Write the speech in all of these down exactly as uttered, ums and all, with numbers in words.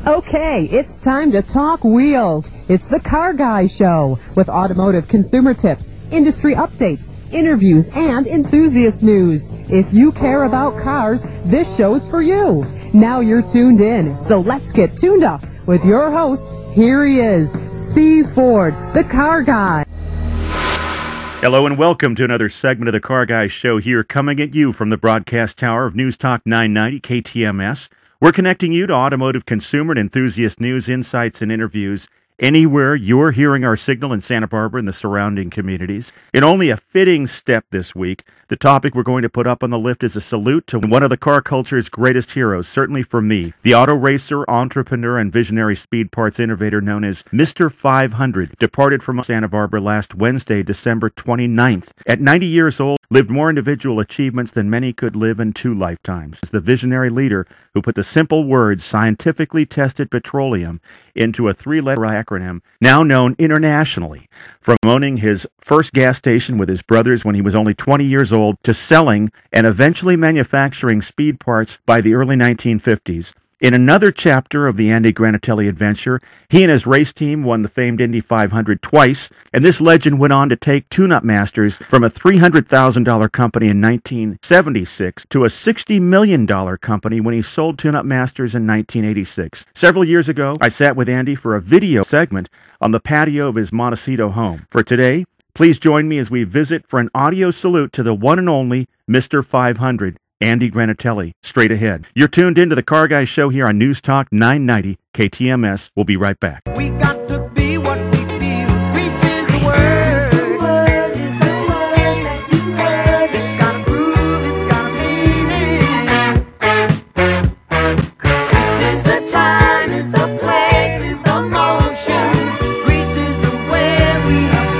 Okay, it's time to talk wheels. It's the Car Guy Show with automotive consumer tips, industry updates, interviews, and enthusiast news. If you care about cars, this show's for you. Now you're tuned in, so let's get tuned up with your host. Here he is, Steve Ford, the Car Guy. Hello and welcome to another segment of the Car Guy Show here, coming at you from the broadcast tower of News Talk nine ninety K T M S. We're connecting you to automotive consumer and enthusiast news, insights, and interviews anywhere you're hearing our signal in Santa Barbara and the surrounding communities. In only a fitting step this week, the topic we're going to put up on the lift is a salute to one of the car culture's greatest heroes, certainly for me, the auto racer, entrepreneur, and visionary speed parts innovator known as Mister five hundred, departed from Santa Barbara last Wednesday, December twenty-ninth. At ninety years old, lived more individual achievements than many could live in two lifetimes. As the visionary leader who put the simple words scientifically tested petroleum into a three-letter acronym now known internationally, from owning his first gas station with his brothers when he was only twenty years old to selling and eventually manufacturing speed parts by the early nineteen fifties. In another chapter of the Andy Granatelli adventure, he and his race team won the famed Indy five hundred twice, and this legend went on to take Tune-Up Masters from a three hundred thousand dollars company in nineteen seventy-six to a sixty million dollars company when he sold Tune-Up Masters in nineteen eighty-six. Several years ago, I sat with Andy for a video segment on the patio of his Montecito home. For today, please join me as we visit for an audio salute to the one and only Mister five hundred, Andy Granatelli. Straight ahead. You're tuned into the Car Guy Show here on News Talk nine ninety K T M S. We'll be right back. We got to be what we feel. Grease is the word. The word is the word that you heard. It's got a groove, it's got a meaning. Cause this is the time, it's the place, it's the motion. Grease is the way we are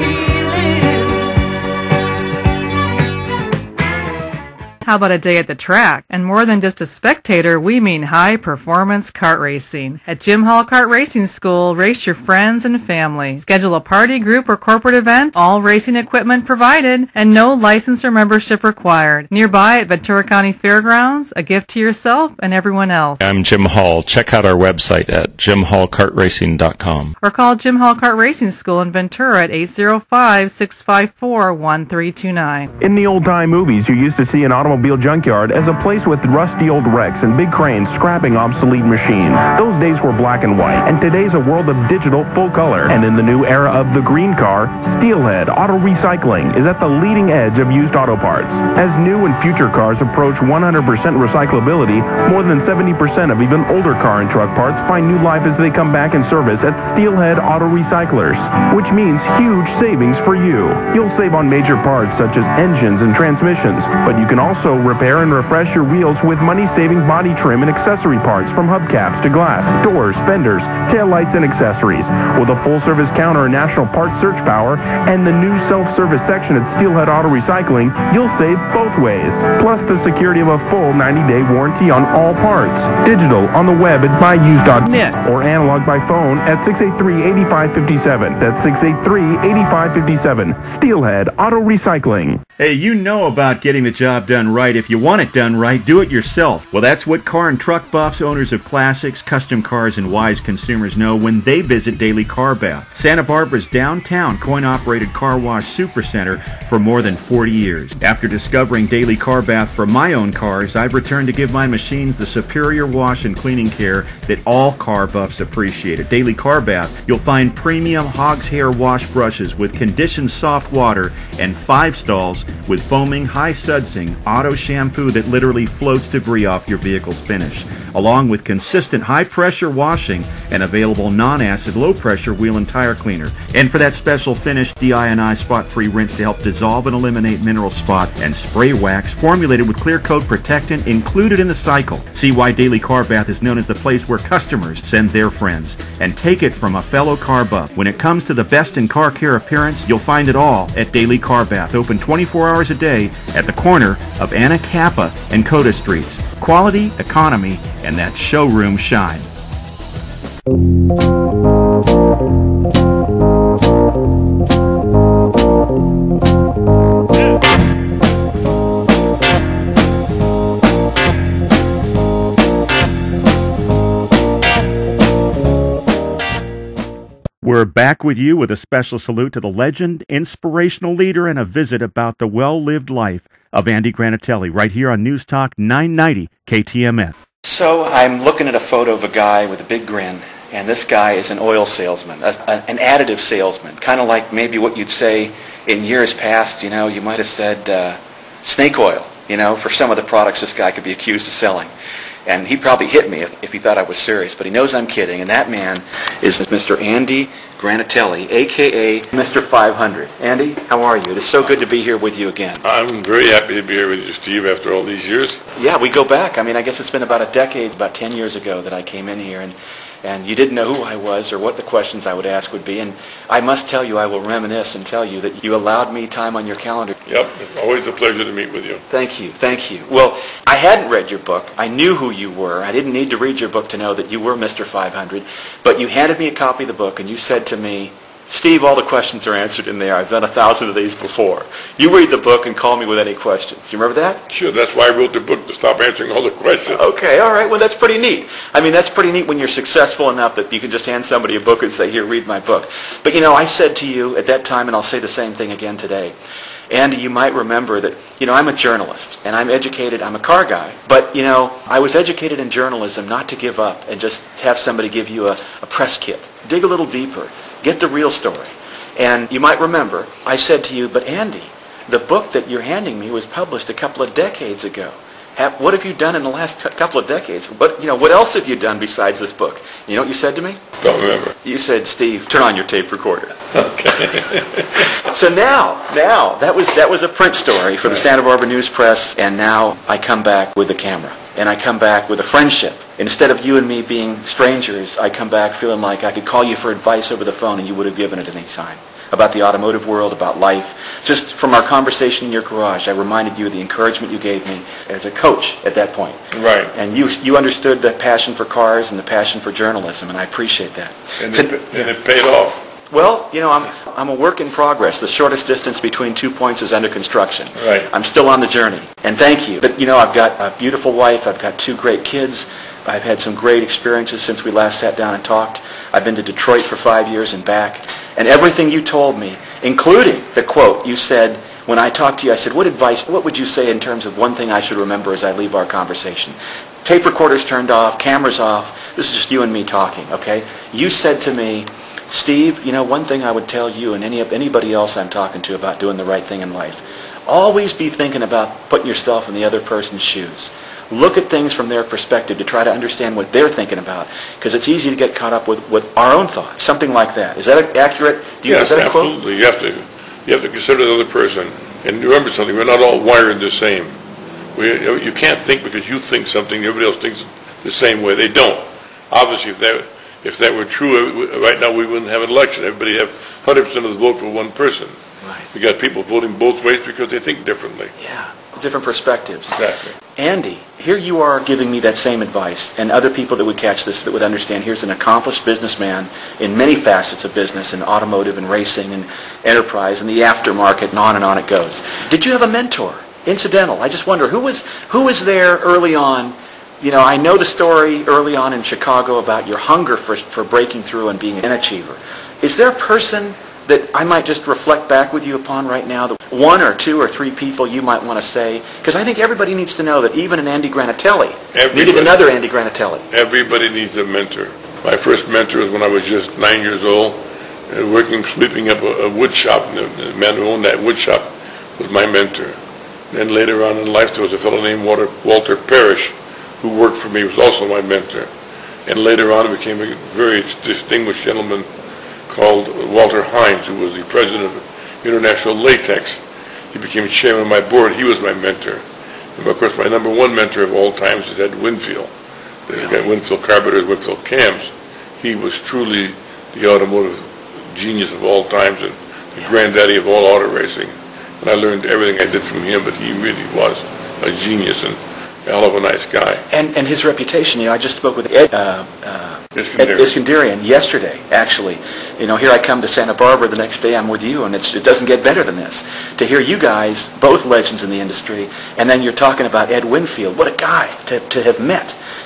feeling. How about a day at the track? And more than just a spectator, we mean high-performance kart racing. At Jim Hall Kart Racing School, race your friends and family. Schedule a party, group, or corporate event, all racing equipment provided, and no license or membership required. Nearby at Ventura County Fairgrounds, a gift to yourself and everyone else. I'm Jim Hall. Check out our website at jim hall kart racing dot com. Or call Jim Hall Kart Racing School in Ventura at eight zero five, six five four, one three two nine. In the old-time movies, you used to see an automobile junkyard as a place with rusty old wrecks and big cranes scrapping obsolete machines. Those days were black and white, and today's a world of digital full color. And in the new era of the green car, Steelhead Auto Recycling is at the leading edge of used auto parts. As new and future cars approach one hundred percent recyclability, more than seventy percent of even older car and truck parts find new life as they come back in service at Steelhead Auto Recyclers, which means huge savings for you. You'll save on major parts such as engines and transmissions, but you can also repair and refresh your wheels with money-saving body trim and accessory parts, from hubcaps to glass, doors, fenders, taillights, and accessories. With a full-service counter and national parts search power and the new self-service section at Steelhead Auto Recycling, you'll save both ways, plus the security of a full ninety-day warranty on all parts. Digital on the web at buy used dot net or analog by phone at six eight three, eight five five seven. That's six eight three, eight five five seven. Steelhead Auto Recycling. Hey, you know about getting the job done right. If you want it done right, do it yourself. Well, that's what car and truck buffs, owners of classics, custom cars, and wise consumers know when they visit Daily Car Bath, Santa Barbara's downtown coin-operated car wash supercenter for more than forty years. After discovering Daily Car Bath for my own cars, I've returned to give my machines the superior wash and cleaning care that all car buffs appreciate. At Daily Car Bath, you'll find premium hog's hair wash brushes with conditioned soft water and five stalls with foaming, high-sudsing auto shampoo that literally floats debris off your vehicle's finish, along with consistent high-pressure washing and available non-acid, low-pressure wheel and tire cleaner. And for that special finish, D I N I spot-free rinse to help dissolve and eliminate mineral spot, and spray wax formulated with clear coat protectant included in the cycle. See why Daily Car Bath is known as the place where customers send their friends. And take it from a fellow car buff. When it comes to the best in car care appearance, you'll find it all at Daily Car Bath. Open twenty-four hours a day at the corner of Anacapa and Coda Streets. Quality, economy, and that showroom shine. We're back with you with a special salute to the legend, inspirational leader, and a visit about the well-lived life of Andy Granatelli right here on News Talk nine ninety K T M S. So I'm looking at a photo of a guy with a big grin, and this guy is an oil salesman, a, a, an additive salesman, kind of like maybe what you'd say in years past. You know, you might have said uh, snake oil, you know, for some of the products this guy could be accused of selling. And he'd probably hit me if, if he thought I was serious, but he knows I'm kidding. And that man is Mister Andy Granatelli, a k a. Mister five hundred. Andy, how are you? It is so good to be here with you again. I'm very happy to be here with you, Steve, after all these years. Yeah, we go back. I mean, I guess it's been about a decade, about ten years ago that I came in here, and and you didn't know who I was or what the questions I would ask would be. And I must tell you, I will reminisce and tell you that you allowed me time on your calendar. Yep, it's always a pleasure to meet with you. Thank you, thank you. Well, I hadn't read your book. I knew who you were. I didn't need to read your book to know that you were Mister five hundred. But you handed me a copy of the book, and you said to me, Steve, all the questions are answered in there. I've done a thousand of these before. You read the book and call me with any questions. Do you remember that? Sure, that's why I wrote the book, to stop answering all the questions. Okay, all right. Well, that's pretty neat. I mean, that's pretty neat when you're successful enough that you can just hand somebody a book and say, here, read my book. But, you know, I said to you at that time, and I'll say the same thing again today, Andy, you might remember that, you know, I'm a journalist, and I'm educated, I'm a car guy. But, you know, I was educated in journalism not to give up and just have somebody give you a, a press kit. Dig a little deeper. Get the real story. And you might remember, I said to you, but Andy, the book that you're handing me was published a couple of decades ago. Have, what have you done in the last c- couple of decades? What, you know, what else have you done besides this book? You know what you said to me? Don't remember. You said, Steve, turn on your tape recorder. Okay. So now, now, that was that was a print story for the Santa Barbara News Press, and now I come back with the camera. And I come back with a friendship. Instead of you and me being strangers, I come back feeling like I could call you for advice over the phone and you would have given it at any time. About the automotive world, about life. Just from our conversation in your garage, I reminded you of the encouragement you gave me as a coach at that point. Right. And you you understood the passion for cars and the passion for journalism, and I appreciate that. And, To- it, and it paid off. Well, you know, I'm I'm a work in progress. The shortest distance between two points is under construction. Right. I'm still on the journey, and thank you. But, you know, I've got a beautiful wife. I've got two great kids. I've had some great experiences since we last sat down and talked. I've been to Detroit for five years and back. And everything you told me, including the quote you said, when I talked to you, I said, what advice, what would you say in terms of one thing I should remember as I leave our conversation? Tape recorders turned off, cameras off. This is just you and me talking, okay? You said to me, Steve, you know, one thing I would tell you and any anybody else I'm talking to about doing the right thing in life, always be thinking about putting yourself in the other person's shoes. Look at things from their perspective to try to understand what they're thinking about, because it's easy to get caught up with, with our own thoughts. Something like that. Is that accurate? Do you, Yes, is that a quote? absolutely. You have to, you have to consider the other person. And remember something, we're not all wired the same. We, you can't think because you think something, everybody else thinks the same way. They don't. Obviously, if that, if that were true, right now we wouldn't have an election. Everybody have one hundred percent of the vote for one person. Right. We got people voting both ways because they think differently. Yeah. Different perspectives. Exactly. Andy, here you are giving me that same advice, and other people that would catch this, that would understand, here's an accomplished businessman in many facets of business, in automotive and racing and enterprise and the aftermarket, and on and on it goes. Did you have a mentor? Incidental. I just wonder, who was who was there early on? You know, I know the story early on in Chicago about your hunger for, for breaking through and being an achiever. Is there a person that I might just reflect back with you upon right now, that one or two or three people you might want to say? Because I think everybody needs to know that even an Andy Granatelli Everybody. needed another Andy Granatelli. Everybody needs a mentor. My first mentor was when I was just nine years old, uh, working, sweeping up a, a wood shop. And the, the man who owned that wood shop was my mentor. Then later on in life, there was a fellow named Walter, Walter Parrish, who worked for me, was also my mentor. And later on, I became a very distinguished gentleman called Walter Hines, who was the president of International Latex. He became chairman of my board. He was my mentor. And of course, my number one mentor of all times is Ed Winfield. The guy, Winfield Carburetors, Winfield Cams. He was truly the automotive genius of all times and the granddaddy of all auto racing. And I learned everything I did from him, but he really was a genius and a hell of a nice guy. And and his reputation, you know, I just spoke with Ed, uh, uh, Iskandarian. Ed Iskandarian yesterday, actually. You know, here I come to Santa Barbara, the next day I'm with you, and it's, it doesn't get better than this. To hear you guys, both legends in the industry, and then you're talking about Ed Winfield. What a guy to, to have met.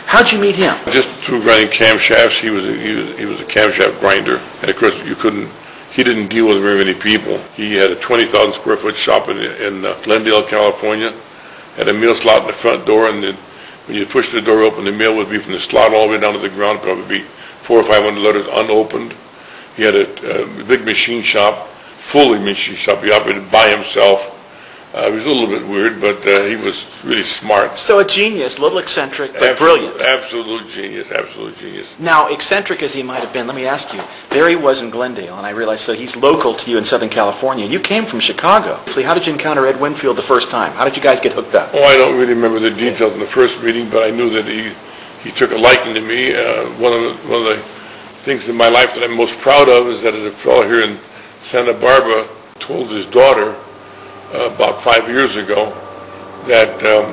How'd you meet him? Just through grinding camshafts. He was a, he was he was a camshaft grinder, and of course you couldn't. He didn't deal with very many people. He had a twenty thousand square foot shop in in uh, Glendale, California. Had a mail slot in the front door, and then when you push the door open, the mail would be from the slot all the way down to the ground, probably be four or five hundred letters unopened. He had a, a big machine shop, fully machine shop. He operated by himself. Uh, he was a little bit weird, but uh, he was really smart. So a genius, a little eccentric, but Absolute, brilliant. Absolute genius, absolute genius. Now, eccentric as he might have been, let me ask you, there he was in Glendale, and I realized so he's local to you in Southern California. You came from Chicago. How did you encounter Ed Winfield the first time? How did you guys get hooked up? Oh, I don't really remember the details in the first meeting, but I knew that he, he took a liking to me. Uh, one of the, one of the things in my life that I'm most proud of is that as a fellow here in Santa Barbara told his daughter uh, about five years ago that um,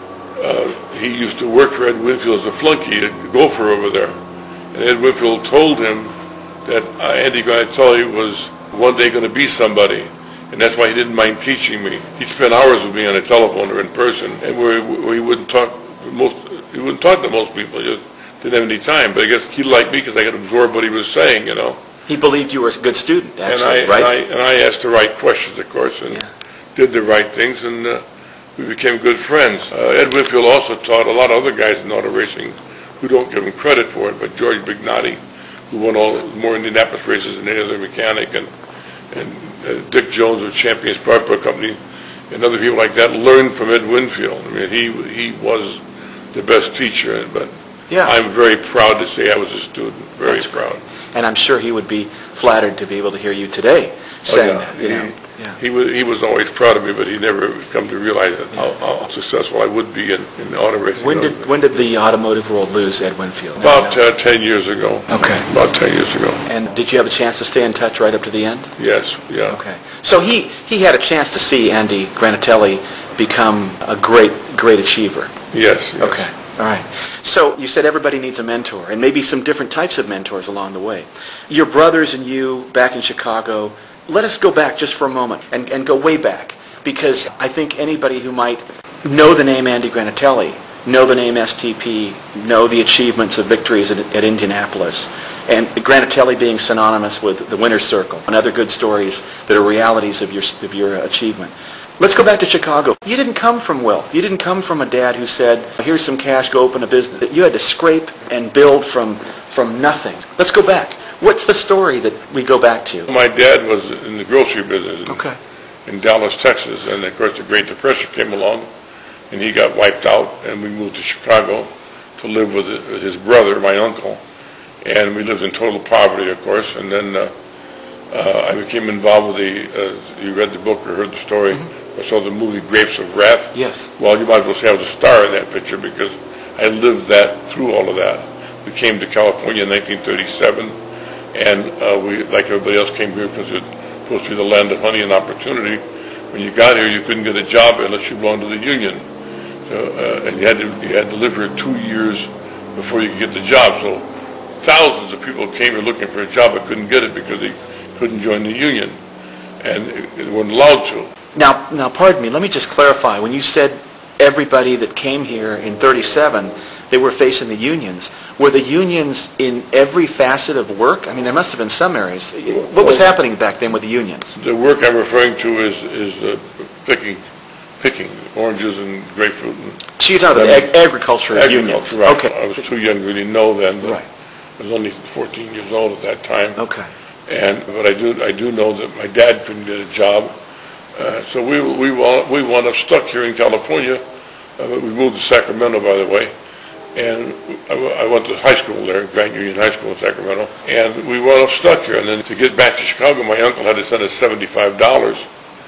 uh, he used to work for Ed Winfield as a flunky, a gopher over there. And Ed Winfield told him that uh, Andy Granatelli was one day going to be somebody, and that's why he didn't mind teaching me. He'd spend hours with me on the telephone or in person, and where, where he wouldn't talk to most, he wouldn't talk to most people. He just didn't have any time. But I guess he liked me because I could absorb what he was saying, you know. He believed you were a good student, actually, and I, right? And I, and I asked the right questions, of course, and Yeah. did the right things, and uh, we became good friends. Uh, Ed Winfield also taught a lot of other guys in auto racing who don't give him credit for it, but George Bignotti, who won all more Indianapolis races than any other mechanic, and and uh, Dick Jones of Champions Power Pro Company, and other people like that learned from Ed Winfield. I mean, he he was the best teacher, but Yeah. I'm very proud to say I was a student. Very That's proud. And I'm sure he would be flattered to be able to hear you today saying Oh, yeah. that, you he, know. Yeah. he was he was always proud of me, but he never come to realize how, how successful I would be in, in the auto racing. When did when did the automotive world lose Ed Winfield? About uh, ten years ago. Okay. About ten years ago. And did you have a chance to stay in touch right up to the end? Yes. Yeah. Okay. So he, he had a chance to see Andy Granatelli become a great, great achiever. Yes. yes. Okay. All right. So you said everybody needs a mentor, and maybe some different types of mentors along the way. Your brothers and you back in Chicago, let us go back just for a moment and, and go way back, because I think anybody who might know the name Andy Granatelli, know the name S T P, know the achievements of victories at, at Indianapolis, and Granatelli being synonymous with the winner's circle and other good stories that are realities of your, of your achievement. Let's go back to Chicago. You didn't come from wealth. You didn't come from a dad who said, here's some cash, go open a business. You had to scrape and build from, from nothing. Let's go back. What's the story that we go back to? My dad was in the grocery business in, Okay. in Dallas, Texas, and of course the Great Depression came along, and he got wiped out, and we moved to Chicago to live with his brother, my uncle, and we lived in total poverty, of course, and then uh, uh, I became involved with the, uh, you read the book or heard the story, mm-hmm. I saw the movie Grapes of Wrath. Yes. Well, you might as well say I was a star in that picture because I lived that through all of that. We came to California in nineteen thirty-seven, and uh, we, like everybody else, came here because it was supposed to be the land of honey and opportunity. When you got here, you couldn't get a job unless you belonged to the union, so, uh, and you had to you had to live here two years before you could get the job. So thousands of people came here looking for a job but couldn't get it because they couldn't join the union, and they weren't allowed to. Now, now, pardon me, let me just clarify. When you said everybody that came here in thirty-seven, they were facing the unions, were the unions in every facet of work? I mean, there must have been some areas. What was happening back then with the unions? The work I'm referring to is is uh, picking, picking oranges and grapefruit. And So you're talking about ag- agriculture unions. Agriculture, right. Okay. I was too young to really know then, but Right. I was only fourteen years old at that time. Okay. And but I do I do know that my dad couldn't get a job, uh, so we we wound, we wound up stuck here in California. Uh, we moved to Sacramento, by the way, and I, I went to high school there, Grand Union High School in Sacramento, and we wound up stuck here. And then to get back to Chicago, my uncle had to send us seventy-five dollars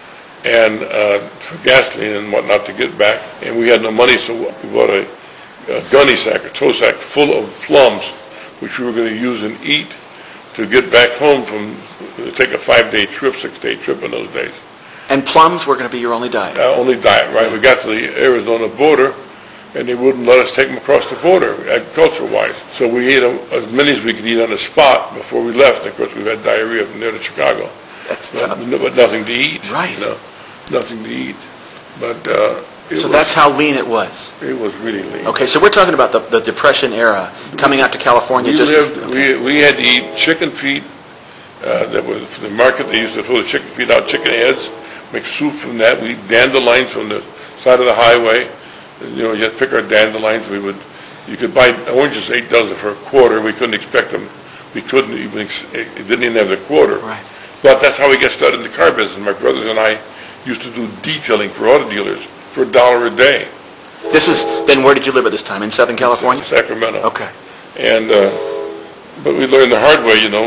and uh, for gasoline and whatnot to get back, and we had no money, so we bought a, a gunny sack, a tow sack full of plums, which we were going to use and eat to get back home from, to take a five-day trip, six-day trip in those days. And plums were going to be your only diet? Uh, only diet, right? We got to the Arizona border, and they wouldn't let us take them across the border, agriculture-wise. So we ate them as many as we could eat on the spot before we left. And of course, we had diarrhea from there to Chicago. That's But, tough. but nothing to eat. Right. You know, nothing to eat. But uh, It So was- that's how lean it was. It was really lean. Okay, so we're talking about the, the Depression era, coming out to California We just lived, as... okay. we, we had to eat chicken feet, uh, that was from the market, they used to throw the chicken feet out, chicken heads, make soup from that, we eat dandelions from the side of the highway, you know, you had to pick our dandelions, we would, you could buy oranges, eight dozen for a quarter, we couldn't expect them, we couldn't even, ex- it didn't even have the quarter. Right. But that's how we got started in the car business. My brothers and I used to do detailing for auto dealers for a dollar a day. This is, then where did you live at this time? In Southern California? Sacramento. Okay. And, uh, but we learned the hard way, you know,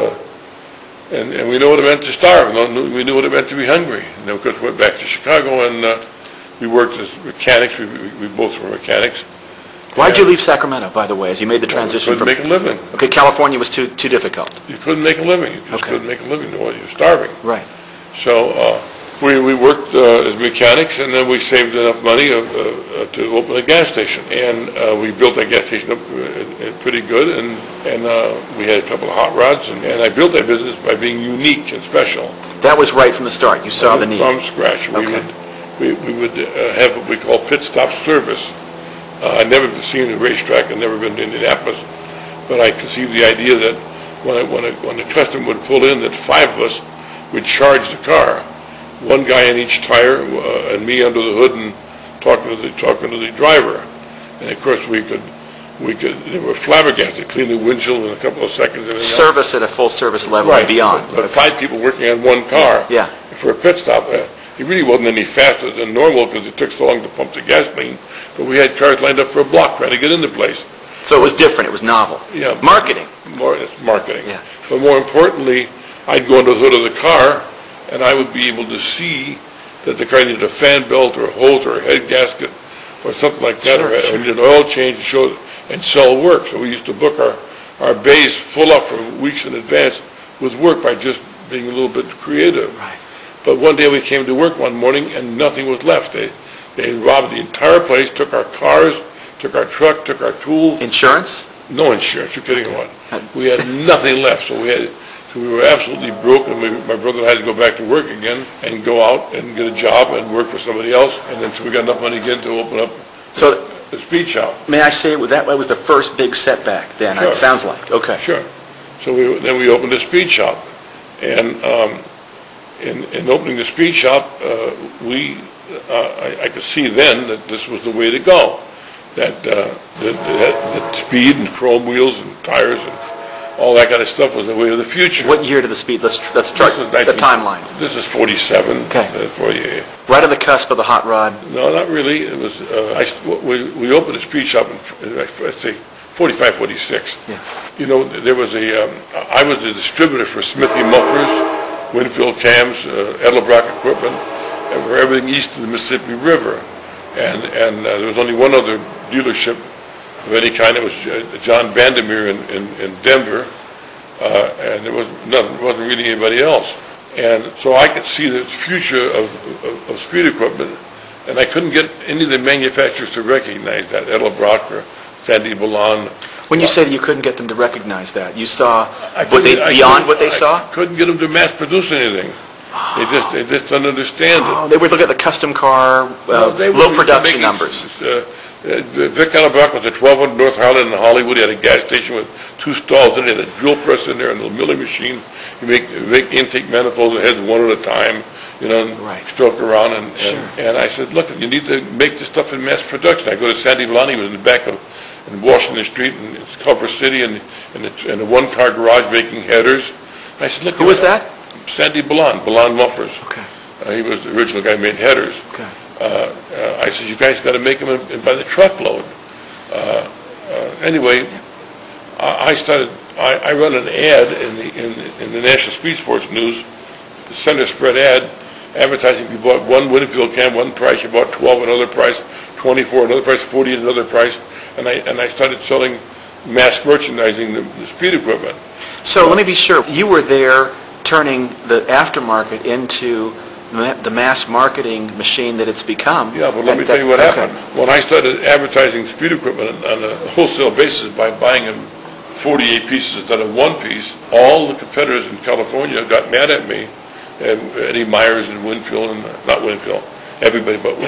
uh, and, and we knew what it meant to starve. You know, we knew what it meant to be hungry. And then of course we went back to Chicago and uh, we worked as mechanics. We, we, we both were mechanics. Why'd you And leave Sacramento, by the way, as you made the transition couldn't from... make a living. Okay, California was too too difficult. You couldn't make a living. You just Okay. couldn't make a living. You know, you're starving. Right. So uh, we, we worked uh, as mechanics, and then we saved enough money uh, uh, to open a gas station. And uh, we built that gas station up uh, uh, pretty good, and, and uh, we had a couple of hot rods. And, and I built that business by being unique and special. That was right from the start. You saw the need. From scratch. We Okay. would, we, we would uh, have what we call pit stop service. Uh, I'd never seen a racetrack. I'd never been to Indianapolis. But I conceived the idea that when, I, when, I, when the customer would pull in, that five of us would charge the car. One guy in each tire, uh, and me under the hood and talking to the talking to the driver. And of course we could we could they were flabbergasted, clean the windshield in a couple of seconds. And everything else. Service at a full service level Right. and beyond. But, but five people working on one car. Yeah. For a pit stop, uh, it really wasn't any faster than normal because it took so long to pump the gasoline. But we had cars lined up for a block trying to get into place. So it was different. It was novel. Yeah. Marketing. More, it's marketing. Yeah. But more importantly, I'd go under the hood of the car, and I would be able to see that the car needed a fan belt or a hose or a head gasket or something like that, Sure, or, sure. or needed an oil change and show and sell work. So we used to book our, our bays full up for weeks in advance with work by just being a little bit creative. Right. But one day we came to work one morning and nothing was left. They they robbed the entire place, took our cars, took our truck, took our tools. Insurance? No insurance. You're kidding what? We had nothing left, so we had so we were absolutely broke. And we, my brother had to go back to work again and go out and get a job and work for somebody else. And then so we got enough money again to open up So the speed shop. may I say that was the first big setback then? Sure. It sounds like. Okay. Sure. So we then we opened a speed shop, and um, in in opening the speed shop, uh, we uh, I, I could see then that this was the way to go. That uh, that, that that speed and chrome wheels and tires and all that kind of stuff was the way of the future. What year did the speed? Let's let's start This is the nineteen timeline. This is forty-seven. Okay. Uh, forty-eight. Right on the cusp of the hot rod. No, not really. It was uh, I, we we opened a speed shop in let's say forty-five, forty-six. Yeah. You know, there was a um, I was a distributor for Smithy Mufflers, Winfield Cams, uh, Edelbrock Equipment, and for everything east of the Mississippi River. And and uh, there was only one other dealership of any kind. It was uh, John Vandermeer in, in, in Denver, uh, and there was nothing. There wasn't really anybody else. And so I could see the future of, of, of speed equipment, and I couldn't get any of the manufacturers to recognize that, Edelbrock or Sandy Ballon. When you said you couldn't get them to recognize that, you saw I what they couldn't- I beyond couldn't- what they I saw. couldn't get them to mass produce anything. They just they just didn't understand it. Oh, they would look at the custom car, uh, Well, they low were production making, numbers. Uh, uh, Vic Edelbrock was at twelve hundred North Highland in Hollywood. He had a gas station with two stalls in it, had a drill press in there, and a milling machine. You make make intake manifolds and heads one at a time, you know, and Right. stroke around. And, Sure. and and I said, look, you need to make this stuff in mass production. I go to Sandy Ballon. He was in the back of in Washington Street in Culver City, and in a, in a one-car garage making headers. And I said, look, Who was that? Sandy Ballon, Ballon Mufflers. Okay. Uh, he was the original guy who made headers. Okay. Uh, uh, I said, you guys got to make them in, in by the truckload. Uh, uh, anyway, I, I started. I, I run an ad in the in, in the National Speed Sports News, the center spread ad, advertising. You bought one Winfield cam, one price. You bought twelve, another price. Twenty-four, another price. Forty, another price. And I and I started selling mass merchandising the, the speed equipment. So let me be sure. You were there turning the aftermarket into ma- the mass marketing machine that it's become. Yeah, but let me That- tell you what that- happened. okay. When I started advertising speed equipment on on a wholesale basis by buying them forty-eight pieces instead of one piece, all the competitors in California got mad at me, and Eddie Myers and Winfield, and not Winfield, everybody but Winfield.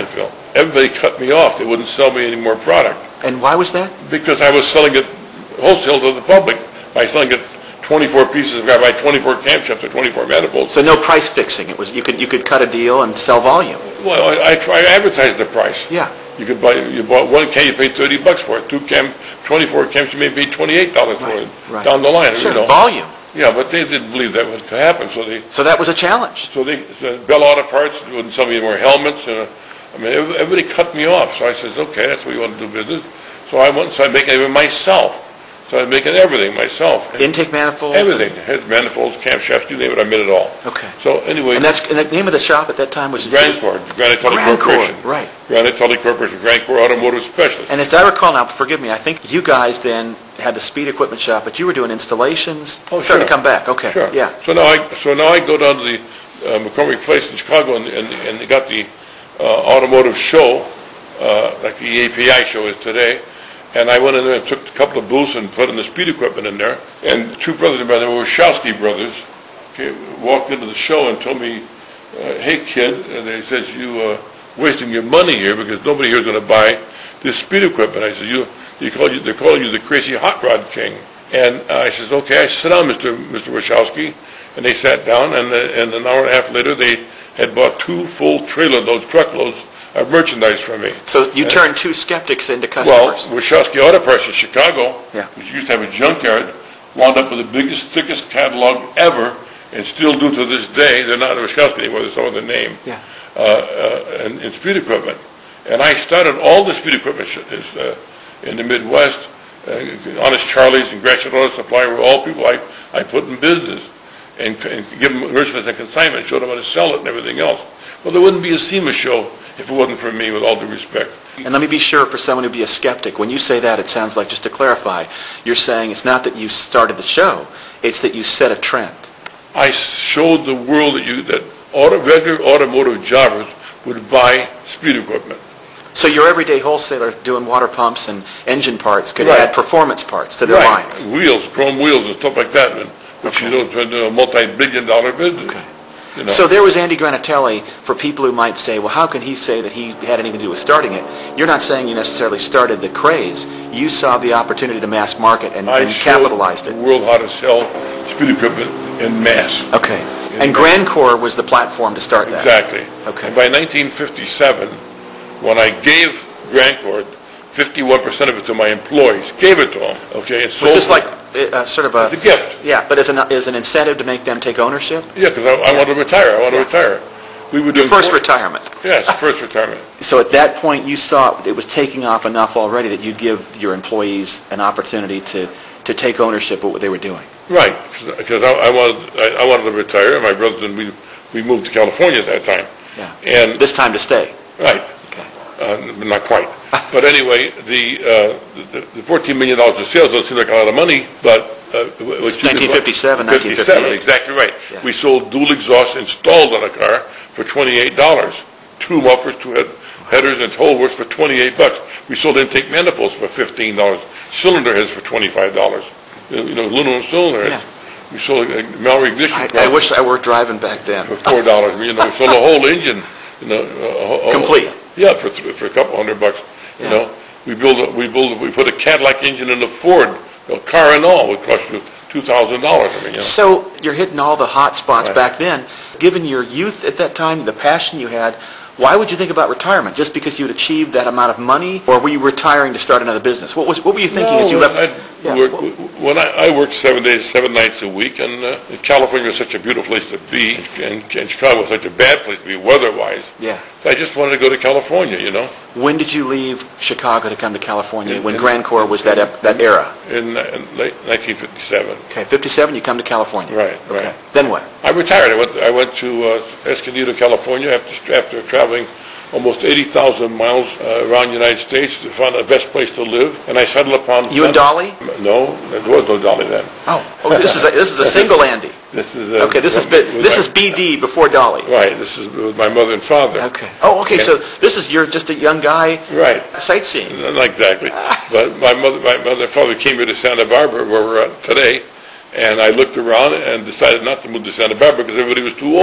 everybody cut me off. They wouldn't sell me any more product. And why was that? Because I was selling it wholesale to the public by selling it twenty-four pieces. I buy twenty-four camshafts or twenty-four manifolds. So no price fixing. It was you could you could cut a deal and sell volume. Well, I, I try to advertise the price. Yeah. You could buy, you bought one cam, you paid thirty bucks for it. Two cam, twenty-four cams, you may pay twenty-eight dollars for Right, it right. down the line. Sure, you know. volume. Yeah, but they didn't believe that would happen, so they, So that was a challenge. so they, so Bell Auto Parts wouldn't sell me any more helmets. And, uh, I mean, every- everybody cut me off. So I says, okay, that's what you want to do business. So I went and started making it myself. Started making everything myself. Intake manifolds. Everything. Heads, manifolds, camshafts, you name it, I made it all. Okay. So anyway. And that's and the name of the shop at that time was Grand Corps, Granite Tully Grand Corps, Corporation. right. Granite Tully Corporation, Grand Corps Automotive Specialist. And as I recall now, forgive me, I think you guys then had the speed equipment shop, but you were doing installations. Oh, Starting sure. to come back. Okay. Sure. Yeah. So now I, so now I go down to the uh, McCormick Place in Chicago, and, and, and they got the uh, automotive show, uh, like the A P I show is today. And I went in there and took a couple of booths and put in the speed equipment in there. And two brothers of mine, they were Wachowski brothers, okay, walked into the show and told me, uh, hey kid, and they said, you uh, wasting your money here because nobody here is going to buy this speed equipment. I said, you, you call you, they're calling you the crazy hot rod king. And uh, I said, okay, I sit down, Mister Mister Wachowski. And they sat down, and, uh, and an hour and a half later, they had bought two full trailer loads, truckloads of merchandise from me. So you And- turned two skeptics into Well, customers. Wachowski Auto Parts in Chicago, Yeah. which used to have a junkyard, wound up with the biggest, thickest catalog ever, and still do to this day. They're not Wachowski anymore, there's some other name. Yeah. Uh, uh, and, and speed equipment. And I started all the speed equipment sh- is, uh, in the Midwest. Uh, Honest Charlie's and Gratiot Auto Supply were all people I, I put in business and, and give them merchandise and consignment, showed them how to sell it and everything else. Well, there wouldn't be a SEMA show if it wasn't for me, with all due respect. And let me be sure, for someone to be a skeptic, when you say that, it sounds like, just to clarify, you're saying it's not that you started the show, it's that you set a trend. I showed the world that you that auto, regular automotive jobbers would buy speed equipment. So your everyday wholesaler doing water pumps and engine parts could Right. add performance parts to their Right. lines. Wheels, chrome wheels and stuff like that, and, which Okay. you know, turned into a multi-billion dollar business. Okay. You know. So there was Andy Granatelli, for people who might say, well, how can he say that he had anything to do with starting it? You're not saying you necessarily started the craze. You saw the opportunity to mass market and, I and showed capitalized the it. world how to sell speed equipment in mass. Okay. And Grand Corps was the platform to start that. Exactly. Okay. And by nineteen fifty-seven, when I gave Grand Corps fifty-one percent of it to my employees, gave it to them, okay, and Was sold this it. like uh, sort of a... It's a gift. Yeah, but as an, as an incentive to make them take ownership? Yeah, because I, I want to retire. I want to Yeah. retire. We were Your doing first four- retirement. Yes, first retirement. So at that point, you saw it was taking off enough already that you'd give your employees an opportunity to, to take ownership of what they were doing. Right, because I, I wanted I, I wanted to retire. My brothers and we we moved to California at that time. Yeah. And This time to stay. right, Okay. uh, not quite. But anyway, the, uh, the the fourteen million dollars of sales don't seem like a lot of money, but uh, what you nineteen fifty-seven, could- nineteen fifty-seven, fifty-eight. exactly right. Yeah. We sold dual exhaust installed on a car for twenty-eight dollars. Two mufflers, two head, headers, and whole works for twenty-eight bucks. We sold intake manifolds for fifteen dollars. Cylinder heads for twenty-five dollars. You know, aluminum cylinder heads. Yeah. We sold a Mallory ignition I, I press wish I were driving back then. for four dollars. You know, we sold a whole engine. You know, a whole- Complete. Yeah, for th- for a couple hundred bucks. You Yeah. know, we build a, we build a, we put a Cadillac engine in a Ford, a car and all. Would cost you two thousand dollars. I mean, you know. So you're hitting all the hot spots Right. back then. Given your youth at that time, the passion you had, why would you think about retirement? Just because you had achieved that amount of money, or were you retiring to start another business? What was what were you thinking No, as you left? I Yeah. work, when I, I worked seven days, seven nights a week, and uh, California was such a beautiful place to be, and, and Chicago was such a bad place to be weather-wise. Yeah. So I just wanted to go to California, you know, When did you leave Chicago to come to California? In- when in- Grand Corps was that ep- that era? in, uh, in late nineteen fifty-seven. Okay, fifty-seven, you come to California. Right, Okay. right. Then what? I retired. I went. I went to uh, Escondido, California, after after traveling almost eighty thousand miles uh, around the United States to find the best place to live, and I settled upon. You and Dolly? No, there was no Dolly then. Oh, oh this is a, this is a single Andy. This is uh, Okay, this is with B- my- this is B D before Dolly. right. This is with my mother and father. Okay. Oh, okay. So this is you're just a young guy Right. sightseeing. Not exactly. But my mother, my mother and father came here to Santa Barbara, where we're at today, and I looked around and decided not to move to Santa Barbara because everybody was too old.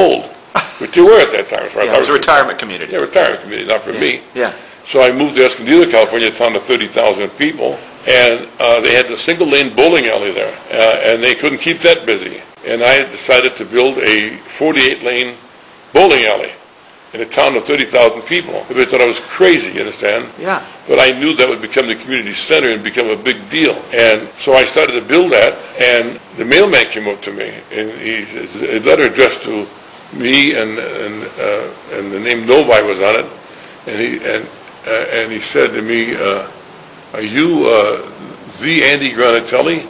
But they were at that time. So I Yeah, thought it was a retirement community. Yeah, retirement community, not for Yeah. me. Yeah. So I moved to Escondido, California, a town of thirty thousand people, and uh, they had a single-lane bowling alley there, uh, and they couldn't keep that busy. And I decided to build a forty-eight lane bowling alley in a town of thirty thousand people. They thought I was crazy, you understand? Yeah. But I knew that would become the community center and become a big deal. And so I started to build that, and the mailman came up to me, and he says, a letter addressed to me, and and uh, and the name Novi was on it, and he and uh, and he said to me, uh, "Are you uh, the Andy Granatelli?"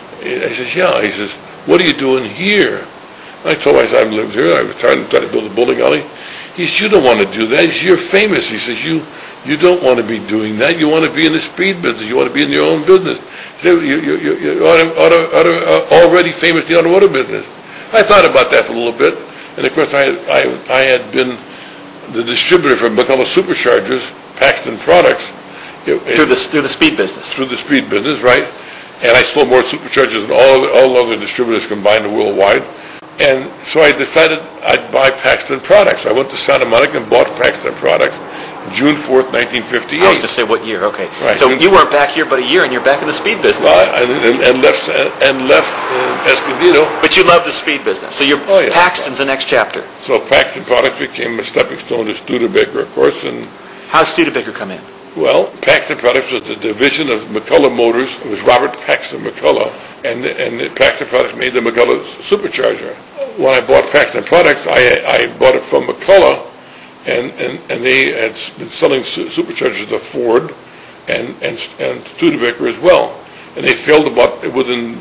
I says, "Yeah." He says, "What are you doing here?" I told him, I said, "I lived here. I was trying to, try to build a bowling alley." He says, "You don't want to do that." He says, "You're famous." He says, "You you don't want to be doing that. You want to be in the speed business. You want to be in your own business. You, you, you, you're auto, auto, auto, uh, already famous in the automotive business." I thought about that for a little bit. And of course, I, I, I had been the distributor for McCullough Superchargers, Paxton Products. It, Through the through the speed business. Through the speed business, right. And I sold more superchargers than all, all other distributors combined worldwide. And so I decided I'd buy Paxton Products. I went to Santa Monica and bought Paxton Products June fourth, nineteen fifty-eight. I was going to say what year, okay. Right. So you weren't back here but a year, and you're back in the speed business. Well, and, and, and left and left uh, Escondido. But you love the speed business. So you're, Oh, yeah. Paxton's the next chapter. So Paxton Products became a stepping stone to Studebaker, of course. And How's Studebaker come in? well, Paxton Products was the division of McCullough Motors. It was Robert Paxton McCullough, and and the Paxton Products made the McCullough Supercharger. When I bought Paxton Products, I I bought it from McCullough, and, and, and they had been selling su- superchargers to Ford and, and and Studebaker as well. And they failed about within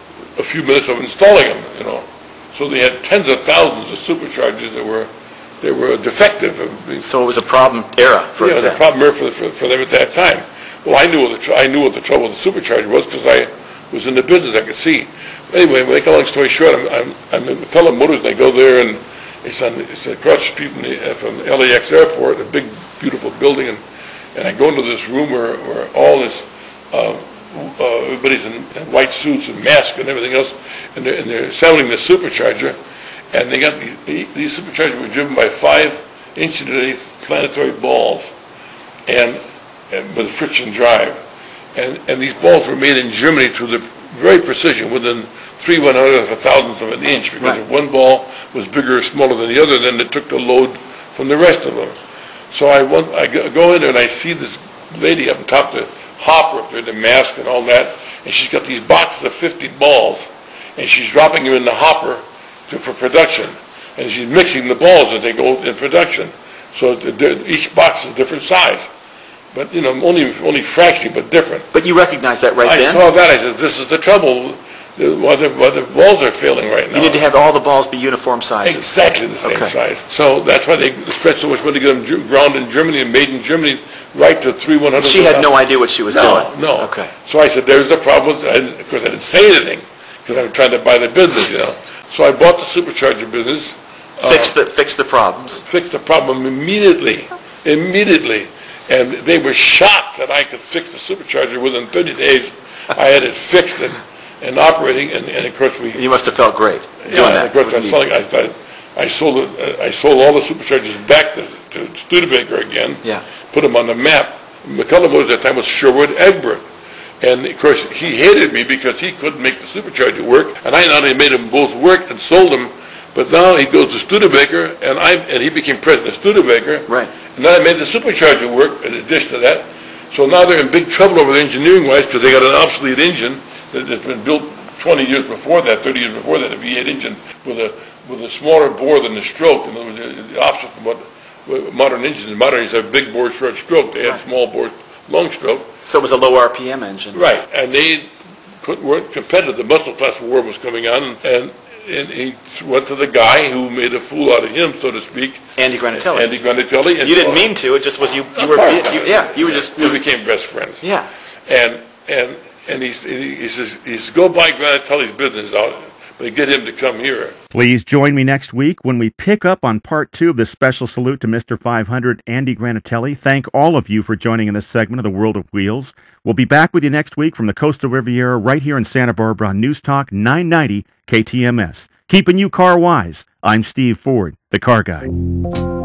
a few minutes of installing them, you know. So they had tens of thousands of superchargers that were they were defective. So it was a problem era for yeah, the them. problem era for, for, for them at that time. Well, I knew what the tr- I knew what the trouble with the supercharger was because I was in the business. I could see. Anyway, make a long story short, I'm I'm, I'm in McCullough Motors, and I go there, and it's on it's across the street from the, uh, from the L A X airport, a big, beautiful building, and and I go into this room where, where all this uh, uh, everybody's in, in white suits and masks and everything else, and they're, and they're assembling the supercharger, and they got these, these superchargers were driven by five inch and an eighth planetary balls, and, and with friction drive, and and these balls were made in Germany to the very precision, within three one hundredth of a thousandth of an inch, because Right. if one ball was bigger or smaller than the other, then it took the load from the rest of them. So I want, I go go in there and I see this lady up on top of the hopper up there, the mask and all that, and she's got these boxes of fifty balls, and she's dropping them in the hopper to, for production, and she's mixing the balls as they go in production. So the- each box is a different size, but you know only only fractionally, but different. But you recognize that right I then? saw that. I said, "This is the trouble. The, why, the, why the balls are failing right now." You need to have all the balls be uniform sizes. exactly the same Okay. size. So that's why they spent so much money to get them ju- ground in Germany and made in Germany, right to three one hundred. She had no idea what she was No, doing. no. Okay. So I said, "There's the problem." I didn't- of course, I didn't say anything because I was trying to buy the business, you know. So I bought the supercharger business. Fix the fix the problems. Fixed the problem immediately, immediately, and they were shocked that I could fix the supercharger within thirty days. I had it fixed and, and operating, and, and of course we. You must have felt great doing Yeah, that. of course, It I, was selling, neat. I, I, I sold it, uh, I sold all the superchargers back to, to Studebaker again. Yeah. Put them on the map. McCullough Motors at that time was Sherwood Egbert. And of course, he hated me because he couldn't make the supercharger work, and I not only made them both work and sold them, but now he goes to Studebaker, and I and he became president of Studebaker. Right. And then I made the supercharger work in addition to that. So now they're in big trouble over there engineering-wise because they got an obsolete engine that has been built twenty years before that, thirty years before that, a V eight engine with a with a smaller bore than the stroke. In other words, the opposite from what what modern engines. Modern engines have big bore, short stroke. They had Right. small bore, long stroke. So it was a low R P M engine. Right, and they couldn't, weren't competitive. The muscle class war was coming on, and and he went to the guy who made a fool out of him, so to speak, Andy Granatelli. Andy Granatelli. And You didn't mean to. It just was you. You were. You, yeah. You were just. We became best friends. Yeah. And and and he he, he says he says go buy Granatelli's business out, but get him to come here. Please join me next week when we pick up on part two of this special salute to Mister five hundred, Andy Granatelli. Thank all of you for joining in this segment of The World of Wheels. We'll be back with you next week from the Coastal Riviera right here in Santa Barbara on News Talk nine ninety K T M S. keeping you car wise. I'm Steve Ford, the Car Guy.